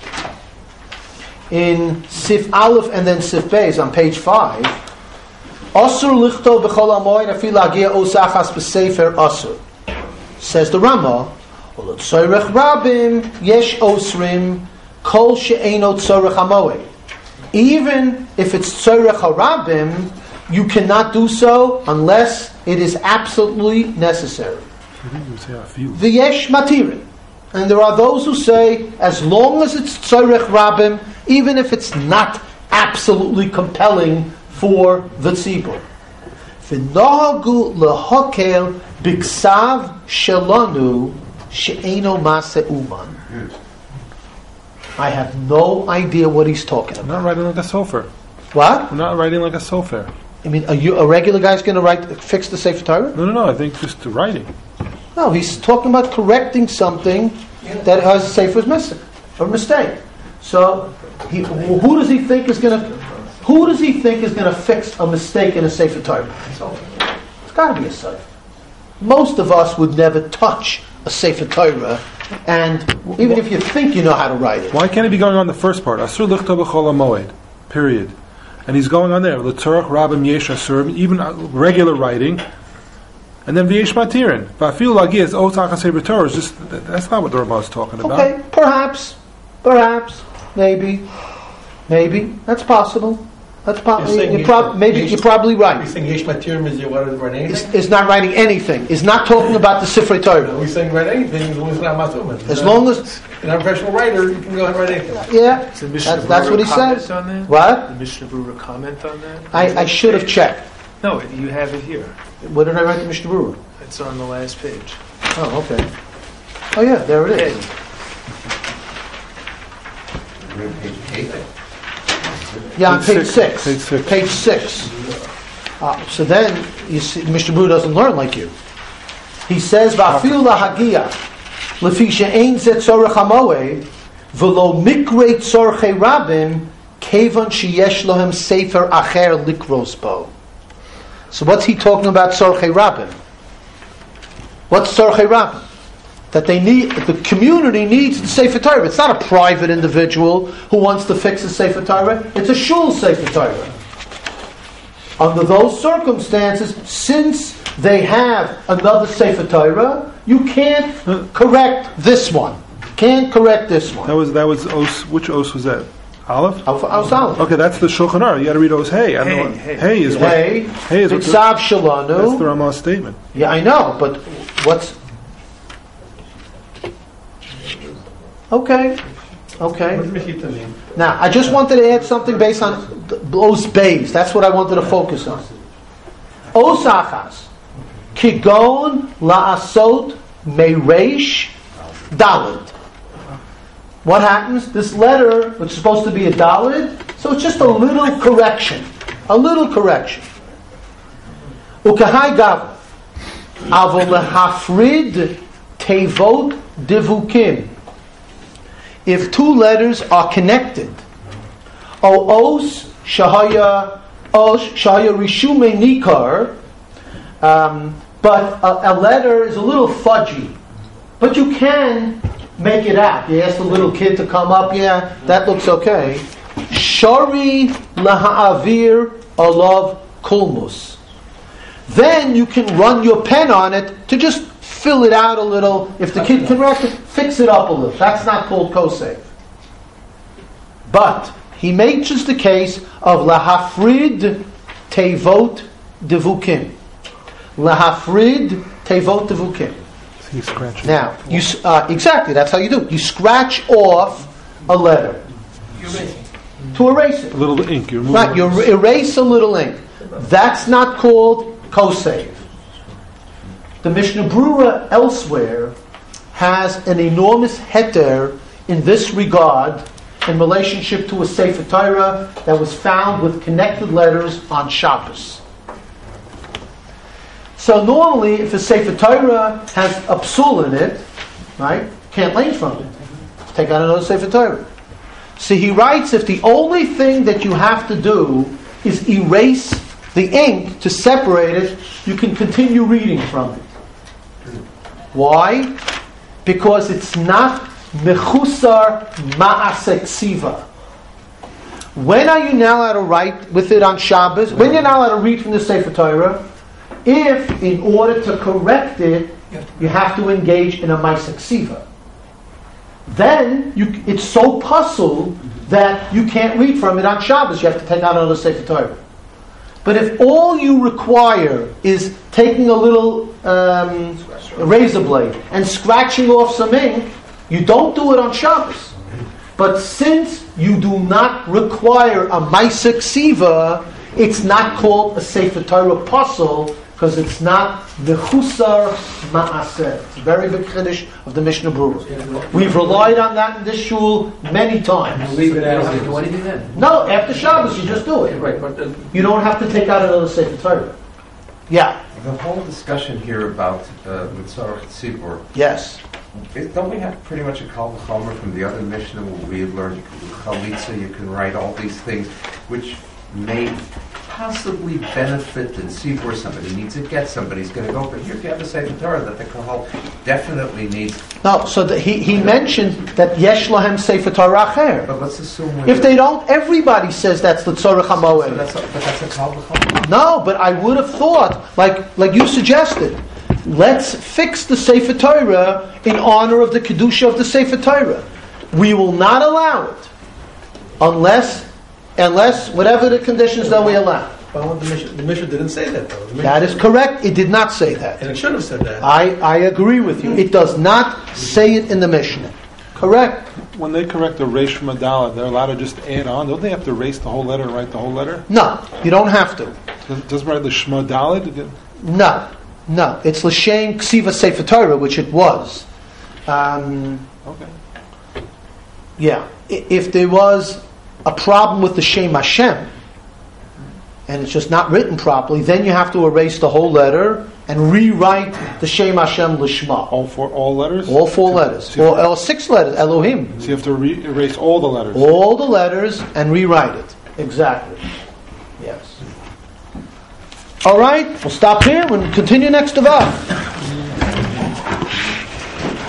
in Sif Aleph and then Sif Beis on page five, Asur lichto b'chol hamoed afil lagia osachas b'sefer asur. Says the Rama, Tzorech rabim yesh osrim kol she'eno tzorech hamoed. Even if it's tzorech harabim, you cannot do so unless it is absolutely necessary. V'yesh matirin. And there are those who say, as long as it's tzorech rabim, even if it's not absolutely compelling for the tzibur. V'nohagu lehokel b'ksav shelanu she'eno maseh uman. I have no idea what he's talking I'm about. not writing like a sofer. What? I'm not writing like a sofer. I mean, are you a regular guy's going to write fix the Sefer Torah? No, no, no. I think just the writing. No, he's talking about correcting something that has a Sefer's missing or mistake. So, he, who does he think is going to? Who does he think is going to fix a mistake in a Sefer Torah? It's got to be a Sefer. Most of us would never touch a Sefer Torah, and even if you think you know how to write it, Why can't he be going on the first part? Asur lichto b'chol hamoed. Period. And he's going on there. L'tzorach rabim yesh asur, even regular writing. And then v'yesh matirin. V'afil lagia is otach Sefer Torah. Is just that's not what the Rama is talking about. okay, perhaps, perhaps, maybe, maybe that's possible. That's You're possible. saying You're yesh- prob- maybe yesh- you're probably You're right. saying yesh matirim is what is right Is, anything? is not writing anything. Is not talking about the Sifrei Torah. We're saying write anything as long as it's not masuman. As long as, you're not a professional writer, you can go ahead and write anything. yeah, Does the Mishnah that's, that's what he Berurah comment says. on that? What? The Mishnah Berurah comment on that? I, I should have checked. No, you have it here. Where did I write the Mishnah Berurah? It's on the last page. Oh, okay. Oh yeah, there it is. We're on page eight. Yeah, on Page page six. six. Page six. Page six. Uh, so then, you see, Mister Brew doesn't learn like you. He says, "Va'afil lahagia, lefi she'ein zet tzorech hamoed, v'lo mikrei tzorchei rabim, kevan sheyesh lohem sefer acher likros bo." So what's he talking about tzorchei rabim? What's tzorchei rabim? That they need, the community needs the Sefer Torah. It's not a private individual who wants to fix the Sefer Torah. It's a shul Sefer Torah. Under those circumstances, since they have another Sefer Torah, you can't correct this one. Can't correct this one. That was that was os. Which os was that? Aleph. Alpha- Alpha- Okay, that's the Shulchan Aruch. You got to read os. Hey, I don't know. Hey, What, hey. hey is what. Hey, Hey is what. the- B'tzav That's Shalanu. the Rama's statement. Yeah, I know, but what's okay? Okay. What does Mechita mean? Now, I just wanted to add something based on th- those bays. That's what I wanted to focus on. Osachas. Kigon la'asot meiresh dalid. What happens? This letter, which is supposed to be a dalid, so it's just a little correction. A little correction. Ukahai gav. Avol lehafrid tevot divukim. If two letters are connected, o os shahaya os shahaya rishume nikar, um, but a, a letter is a little fudgy, but you can make it out. You ask the little kid to come up, yeah, that looks okay. Shari laha'avir alav kulmus. Then you can run your pen on it to just fill it out a little. If the kid can write it, fix it up a little. That's not called kosef. But he mentions the case of lahafrid tevot devukim. Lahafrid tevot devukim. So you scratch it. Now, you s- uh, exactly, that's how you do it. You scratch off a letter to erase it. A little ink. You're moving. Right, you er- erase a little ink. That's not called kosef. The Mishnah Berurah elsewhere has an enormous heter in this regard in relationship to a Sefer Torah that was found with connected letters on Shabbos. So normally, if a Sefer Torah has a psul in it, right, can't learn from it. Take out another Sefer Torah. So he writes, if the only thing that you have to do is erase the ink to separate it, you can continue reading from it. Why? Because it's not mechusar ma'asek siva. When are you now allowed to write with it on Shabbos? When you're not allowed to read from the Sefer Torah? If, in order to correct it, you have to engage in a Maaseh Ksiva. Then you, it's so puzzled that you can't read from it on Shabbos. You have to take out another Sefer Torah. But if all you require is taking a little um, razor blade and scratching off some ink, you don't do it on Shabbos. But since you do not require a Maaseh Ksiva, it's not called a Sefer Torah puzzle, because it's not the Chusar Ma'aseh. It's a very big chiddush of the Mishnah Berurah. We've relied on that in this shul many times. Leave it as you don't have to do anything then. No, after Shabbos you just do it. Right, but uh, You don't have to take out another Sefer Torah. Yeah. The whole discussion here about uh, Mitzarach Tzibur, Yes. It- Don't we have pretty much a kal v'chomer from the other Mishnah where we learned you can do chalitza, you can write all these things, which may possibly benefit the tzibur. Somebody needs to get, somebody's going to go. But here you have a Sefer Torah that the kahal definitely needs. No, so the, he, he mentioned that Yesh Lahem Sefer Torah Acher. But let's assume If they don't, everybody says that's the Tzorech so HaMoed. that's a, but that's a kal v'chomer. No, but I would have thought, like like you suggested, let's fix the Sefer Torah in honor of the Kedusha of the Sefer Torah. We will not allow it unless, unless whatever the conditions that we allow. But the Mishnah, the Mishnah didn't say that, though. The Mishnah- That is correct. It did not say that. And it should have said that. I, I agree with you. It does not say it in the Mishnah. Correct? When they correct the Reish Madala, they're allowed to just add on. Don't they have to erase the whole letter and write the whole letter? No, you don't have to. Does, does write the Shema Daled? No, no. It's L'Shem Ksiva Sefer Torah, which it was. Um, Okay. yeah. I- If there was a problem with the Shem Hashem, and it's just not written properly, then you have to erase the whole letter and rewrite the Shem Hashem Lishma. All four, all letters? All four letters. So you Or, have or six letters, Elohim. to, so you have to re- erase all the letters. All the letters and rewrite it. Exactly. Yes. All right, we'll stop here and continue next to Vav.